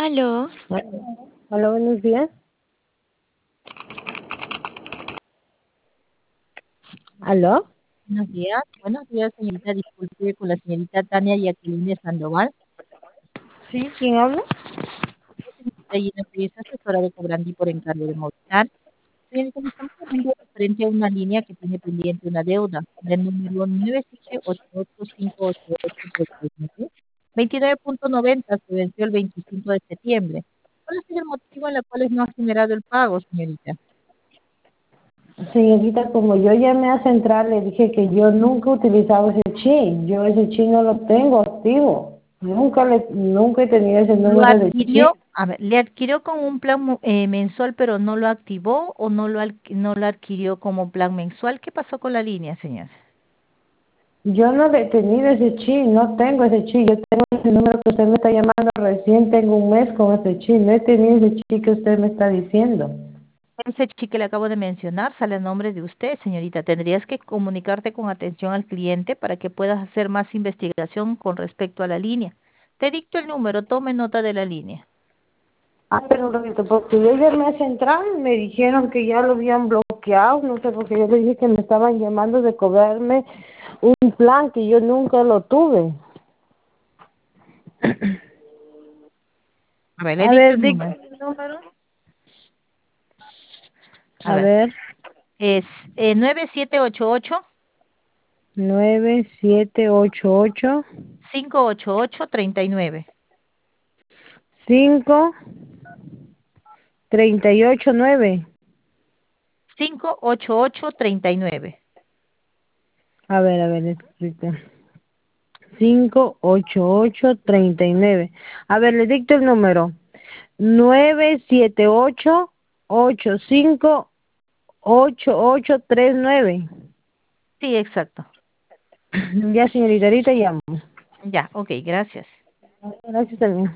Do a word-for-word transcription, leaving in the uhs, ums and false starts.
Aló. Hola, buenos días. ¿Aló? Buenos días. Buenos días, señorita. Disculpe con la señorita Tania Jacqueline Sandoval. Sí, ¿quién habla? Señorita Gina Pérez, asesora de Cobrandi por encargo de Movistar. Señorita, me estamos llamando referente a una línea que tiene pendiente una deuda del número nueve siete ocho ocho cinco ocho ocho veintinueve punto noventa, se venció el veinticinco de septiembre. ¿Cuál ha sido el motivo en el cual no ha generado el pago, señorita? Señorita, como yo llamé a Central, le dije que yo nunca he utilizado ese chip. Yo ese chip no lo tengo activo. Nunca le, nunca he tenido ese ¿Lo número de chip. adquirió? A ver, ¿le adquirió con un plan mo- eh, mensual pero no lo activó o no lo, al- no lo adquirió como plan mensual? ¿Qué pasó con la línea, señor? Yo no le he tenido ese chip, no tengo ese chip. Yo tengo ese número que usted me está llamando. Recién tengo un mes con ese chip. No he tenido ese chip que usted me está diciendo. Ese chico que le acabo de mencionar sale a nombre de usted, señorita. Tendrías que comunicarte con atención al cliente para que puedas hacer más investigación con respecto a la línea. Te dicto el número, tome nota de la línea. Ah, pero un ratito, porque yo llamé a Central, me dijeron que ya lo habían bloqueado, no sé, porque yo le dije que me estaban llamando de cobrarme un plan que yo nunca lo tuve. A ver, le A dicto ver, el dígame número. el número. A A ver, ver, es eh, nueve siete ocho ocho nueve siete ocho ocho cinco ocho ocho tres nueve. cinco treinta y ocho nueve. cinco ocho ocho tres nueve. A ver, a ver, escrito. cinco ocho ocho treinta y nueve. A ver, le dicto el número. nueve siete ocho ocho cinco ocho ocho tres nueve. Sí, exacto. Ya, señorita, ahorita llamo. Ya, ok, gracias. Gracias también.